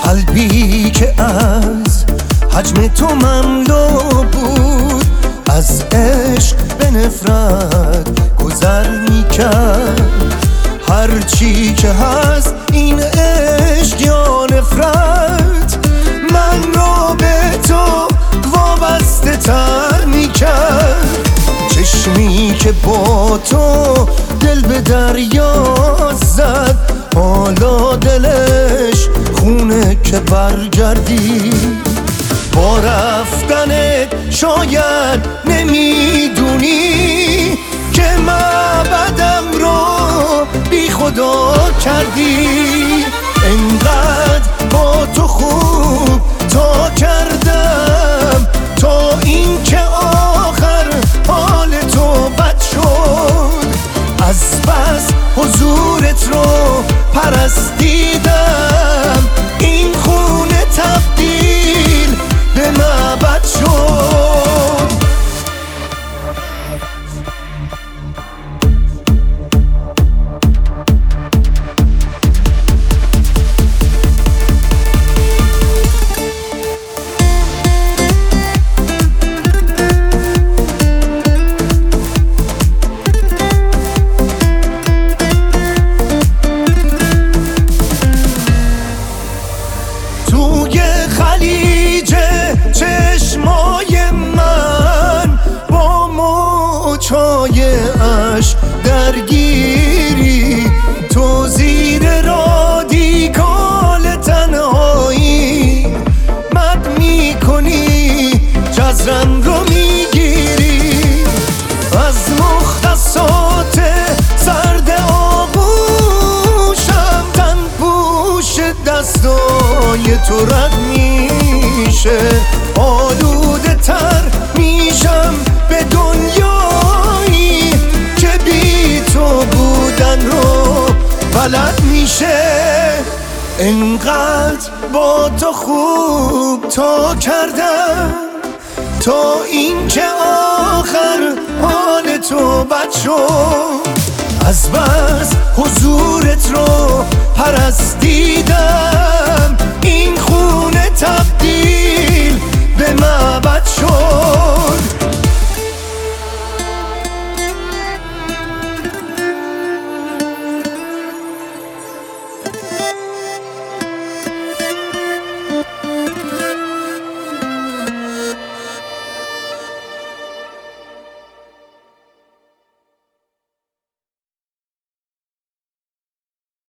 قلبی که از حجم تو مملو بود، از عشق به نفرت گذر میکرد. هرچی که هست این عشق یا نفرت، من رو به تو وابسته تر میکرد. چشمی که با تو دل به دریا زد، حالا دلش خونه که برگردی. با رفتنت شاید نمیدونی که معبدم رو بی خدا کردی. انقدر با تو خوب تا کردم تا این که آخر حال تو بد شد. از بس حضورت رو پرستیدم، این خونه تبدیل به معبد شد. توی خلیج چشمای من با موجای عشق درگیری، تو زیر رادیکال تنهایی مد میکنی، جزرم رو میگیری. از مختصات سرد آغوشم تن پوش دستای تو رد میشه. آلوده تر میشم به دنیایی که بی تو بودن رو بلد میشه. انقدر با تو خوب تا کردم تا این که آخر حال تو بد شد. از بس حضورت رو